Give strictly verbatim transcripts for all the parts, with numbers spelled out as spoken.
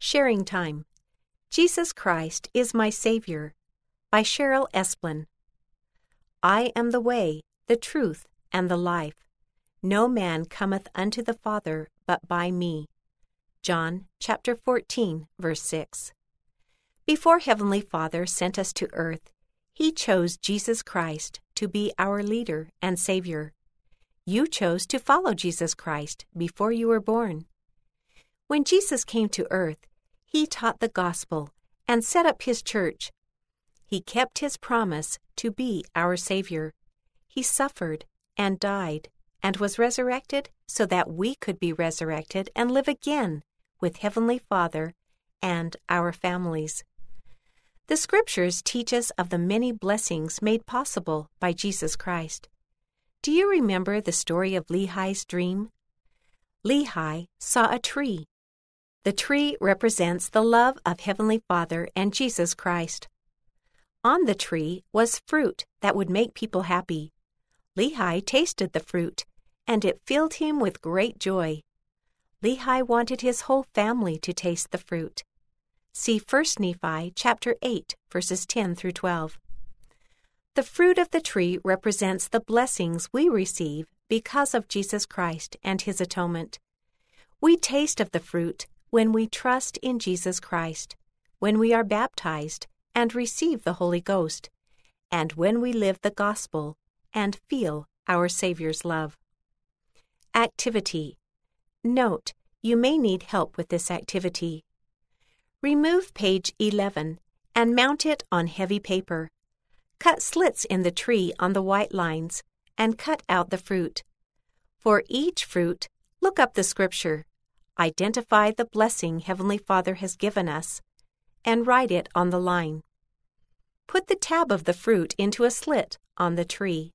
Sharing Time. Jesus Christ is My Savior by Cheryl Esplin. I am the way, the truth, and the life. No man cometh unto the Father but by me. John chapter fourteen, verse six. Before Heavenly Father sent us to earth, He chose Jesus Christ to be our leader and Savior. You chose to follow Jesus Christ before you were born. When Jesus came to earth, He taught the gospel and set up His church. He kept His promise to be our Savior. He suffered and died and was resurrected so that we could be resurrected and live again with Heavenly Father and our families. The Scriptures teach us of the many blessings made possible by Jesus Christ. Do you remember the story of Lehi's dream? Lehi saw a tree. The tree represents the love of Heavenly Father and Jesus Christ. On the tree was fruit that would make people happy. Lehi tasted the fruit, and it filled him with great joy. Lehi wanted his whole family to taste the fruit. See First Nephi chapter eight, verses ten through twelve. The fruit of the tree represents the blessings we receive because of Jesus Christ and His atonement. We taste of the fruit when we trust in Jesus Christ, when we are baptized and receive the Holy Ghost, and when we live the gospel and feel our Savior's love. Activity. Note, you may need help with this activity. Remove page eleven and mount it on heavy paper. Cut slits in the tree on the white lines and cut out the fruit. For each fruit, look up the Scripture. Identify the blessing Heavenly Father has given us, and write it on the line. Put the tab of the fruit into a slit on the tree.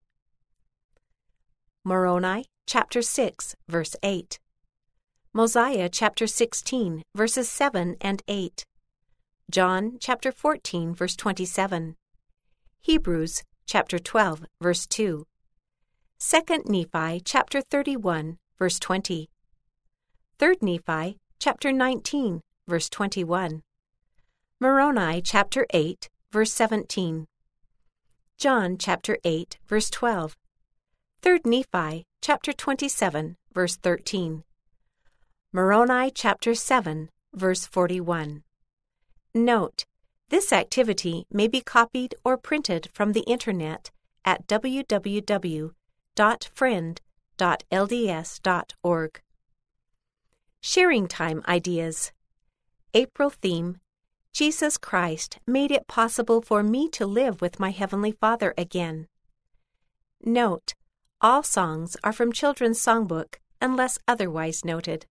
Moroni chapter six, verse eight. Mosiah chapter sixteen, verses seven and eight. John chapter fourteen, verse twenty-seven. Hebrews chapter twelve, verse two. Second Nephi chapter thirty-one, verse twenty. Third Nephi chapter nineteen, verse twenty-one. Moroni chapter eight, verse seventeen. John chapter eight, verse twelve. Third Nephi chapter twenty-seven, verse thirteen. Moroni chapter seven, verse forty-one. Note, this activity may be copied or printed from the Internet at w w w dot friend dot l d s dot org. Sharing Time Ideas. April theme, Jesus Christ made it possible for me to live with my Heavenly Father again. Note, all songs are from Children's Songbook unless otherwise noted.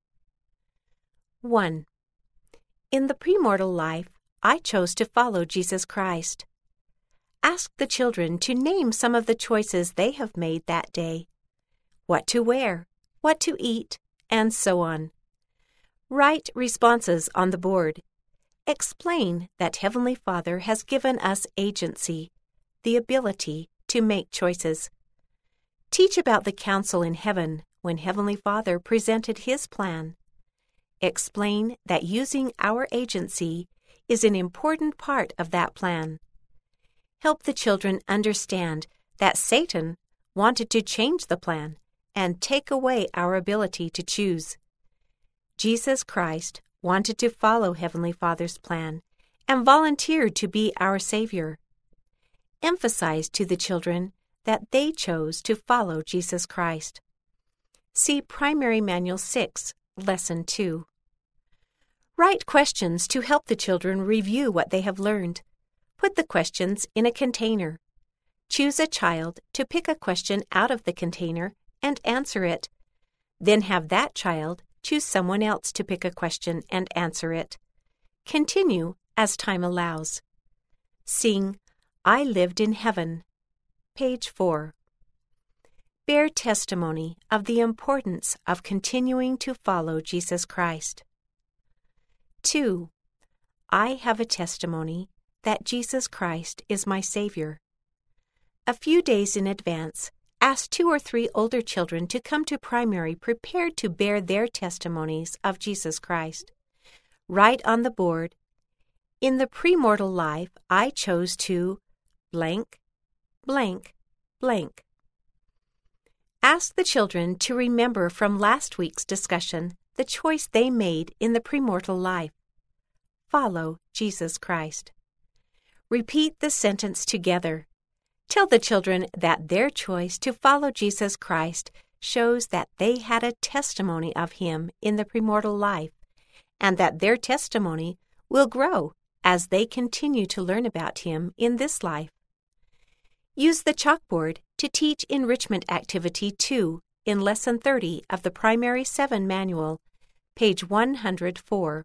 one. In the premortal life, I chose to follow Jesus Christ. Ask the children to name some of the choices they have made that day. What to wear, what to eat, and so on. Write responses on the board. Explain that Heavenly Father has given us agency, the ability to make choices. Teach about the council in heaven when Heavenly Father presented His plan. Explain that using our agency is an important part of that plan. Help the children understand that Satan wanted to change the plan and take away our ability to choose. Jesus Christ wanted to follow Heavenly Father's plan and volunteered to be our Savior. Emphasize to the children that they chose to follow Jesus Christ. See Primary Manual six, Lesson two. Write questions to help the children review what they have learned. Put the questions in a container. Choose a child to pick a question out of the container and answer it. Then have that child choose someone else to pick a question and answer it. Continue as time allows. Sing, I Lived in Heaven. Page four. Bear testimony of the importance of continuing to follow Jesus Christ. two. I have a testimony that Jesus Christ is my Savior. A few days in advance, ask two or three older children to come to primary prepared to bear their testimonies of Jesus Christ. Write on the board, "In the premortal life, I chose to blank, blank, blank." Ask the children to remember from last week's discussion the choice they made in the premortal life. Follow Jesus Christ. Repeat the sentence together. Tell the children that their choice to follow Jesus Christ shows that they had a testimony of Him in the premortal life, and that their testimony will grow as they continue to learn about Him in this life. Use the chalkboard to teach enrichment activity two in Lesson thirty of the Primary seven Manual, page one hundred four.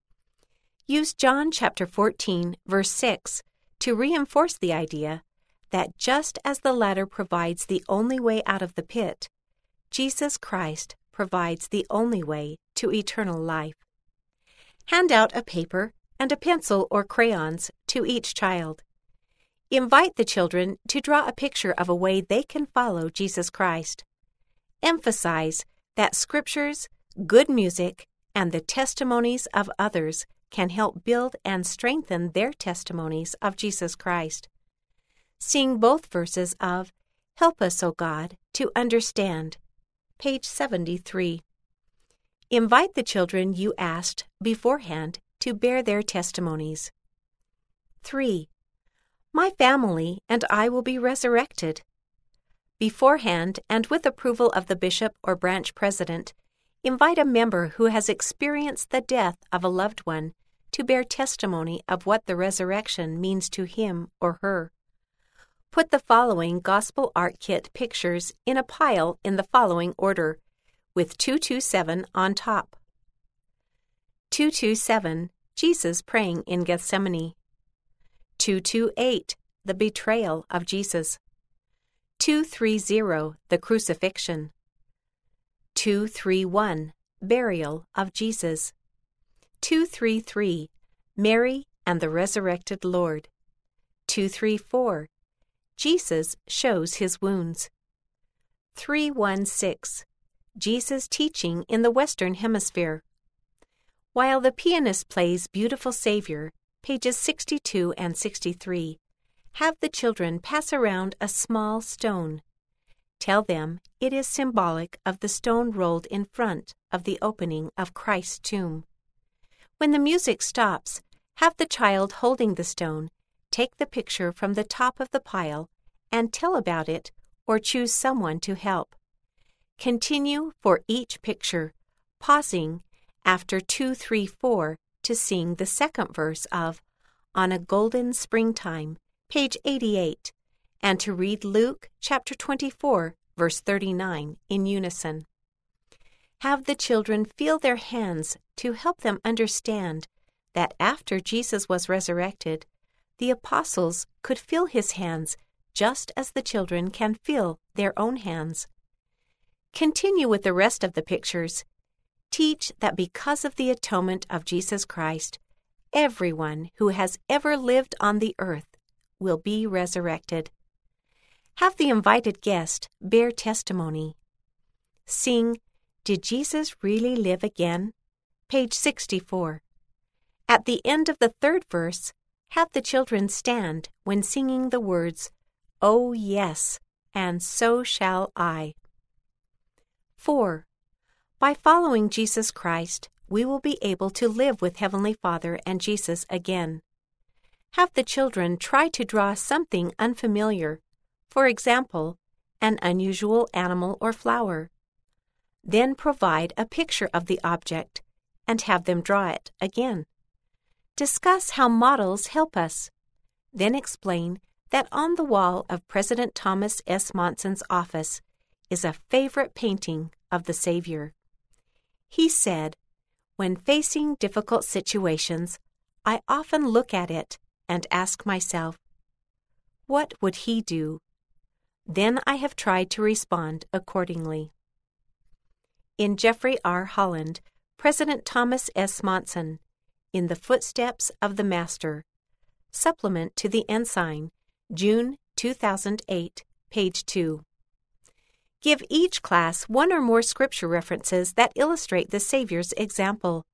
Use John chapter fourteen, verse six to reinforce the idea that just as the ladder provides the only way out of the pit, Jesus Christ provides the only way to eternal life. Hand out a paper and a pencil or crayons to each child. Invite the children to draw a picture of a way they can follow Jesus Christ. Emphasize that scriptures, good music, and the testimonies of others can help build and strengthen their testimonies of Jesus Christ. Sing both verses of "Help Us, O God, to Understand," page seventy-three. Invite the children you asked beforehand to bear their testimonies. three. My family and I will be resurrected. Beforehand, and with approval of the bishop or branch president, invite a member who has experienced the death of a loved one to bear testimony of what the resurrection means to him or her. Put the following Gospel Art Kit pictures in a pile in the following order, with two two seven on top. two two seven, Jesus praying in Gethsemane. two two eight, the betrayal of Jesus. two three zero, the crucifixion. two three one, burial of Jesus. two three three, Mary and the resurrected Lord. two three four, Jesus shows his wounds. three one six, Jesus teaching in the Western Hemisphere. While the pianist plays Beautiful Savior, pages sixty-two and sixty-three, have the children pass around a small stone. Tell them it is symbolic of the stone rolled in front of the opening of Christ's tomb. When the music stops, have the child holding the stone take the picture from the top of the pile and tell about it or choose someone to help. Continue for each picture, pausing after two three four to sing the second verse of On a Golden Springtime, page eighty-eight, and to read Luke chapter twenty-four, verse thirty-nine in unison. Have the children feel their hands to help them understand that after Jesus was resurrected, the apostles could feel his hands just as the children can feel their own hands. Continue with the rest of the pictures. Teach that because of the atonement of Jesus Christ, everyone who has ever lived on the earth will be resurrected. Have the invited guest bear testimony. Sing, Did Jesus Really Live Again? Page sixty-four. At the end of the third verse, have the children stand when singing the words, Oh yes, and so shall I. four. By following Jesus Christ, we will be able to live with Heavenly Father and Jesus again. Have the children try to draw something unfamiliar, for example, an unusual animal or flower. Then provide a picture of the object and have them draw it again. Discuss how models help us. Then explain that on the wall of President Thomas S. Monson's office is a favorite painting of the Savior. He said, When facing difficult situations, I often look at it and ask myself, what would he do? Then I have tried to respond accordingly. In Jeffrey R. Holland, President Thomas S. Monson, In the Footsteps of the Master, Supplement to the Ensign, June two thousand eight, page two. Give each class one or more scripture references that illustrate the Savior's example.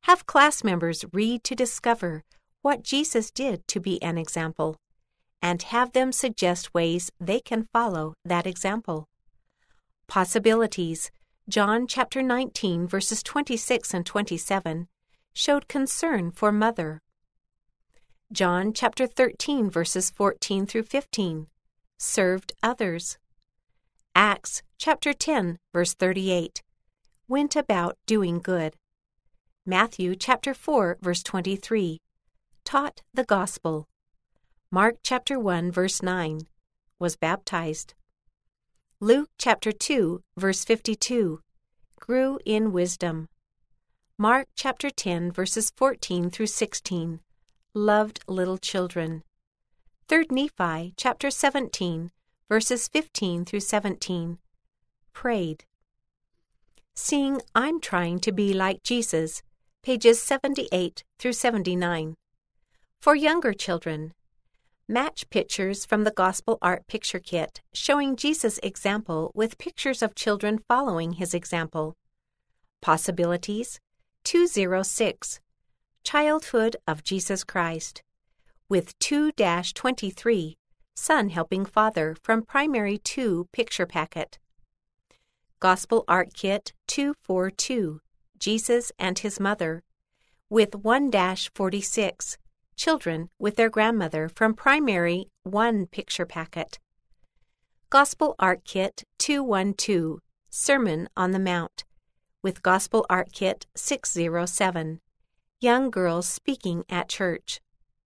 Have class members read to discover what Jesus did to be an example, and have them suggest ways they can follow that example. Possibilities. John chapter nineteen verses twenty-six and twenty-seven showed concern for mother. John chapter thirteen verses fourteen through fifteen served others. Acts chapter ten verse thirty-eight went about doing good. Matthew chapter four verse twenty-three taught the gospel. Mark chapter one verse nine was baptized. Luke chapter two verse fifty-two grew in wisdom. Mark chapter ten verses fourteen through sixteen loved little children. Third Nephi chapter seventeen verses fifteen through seventeen prayed. Sing I'm Trying to Be Like Jesus, pages seventy-eight through seventy-nine. For younger children, match pictures from the Gospel Art Picture Kit showing Jesus' example with pictures of children following his example. Possibilities. two oh six. Childhood of Jesus Christ. With two dash twenty-three. Son Helping Father from Primary two Picture Packet. Gospel Art Kit two forty-two. Jesus and His Mother. With one dash forty-six. Children with their grandmother from Primary one Picture Packet. Gospel Art Kit two twelve, Sermon on the Mount, with Gospel Art Kit six oh seven, Young Girls Speaking at Church.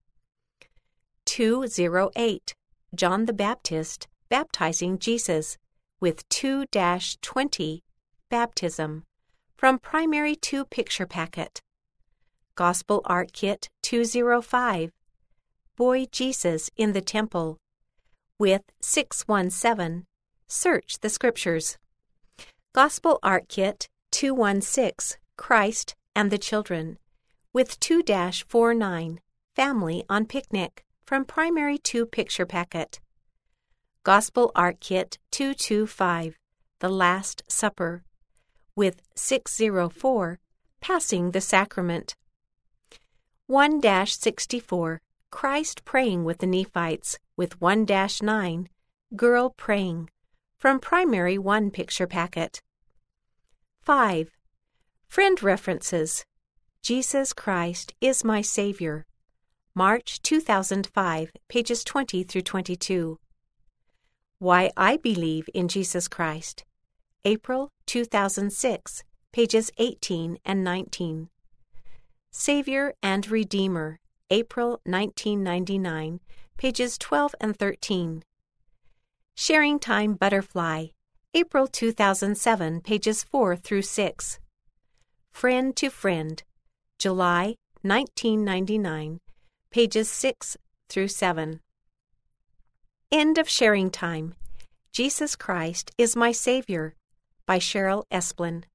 two oh eight, John the Baptist Baptizing Jesus, with two dash twenty, Baptism, from Primary two Picture Packet. Gospel Art Kit two oh five, Boy Jesus in the Temple, with six seventeen, Search the Scriptures. Gospel Art Kit two sixteen, Christ and the Children, with two dash forty-nine, Family on Picnic, from Primary two Picture Packet. Gospel Art Kit two twenty-five, The Last Supper, with six oh four, Passing the Sacrament. one dash sixty-four, Christ Praying with the Nephites, with one dash nine, Girl Praying, from Primary one Picture Packet. five. Friend References. Jesus Christ is My Savior. March two thousand five, pages twenty through twenty-two. Why I Believe in Jesus Christ. April two thousand six, pages eighteen and nineteen. Savior and Redeemer, April nineteen ninety-nine, pages twelve and thirteen. Sharing Time Butterfly, April two thousand seven, pages four through six. Friend to Friend, July nineteen ninety-nine, pages six through seven. End of Sharing Time. Jesus Christ is My Savior, by Cheryl Esplin.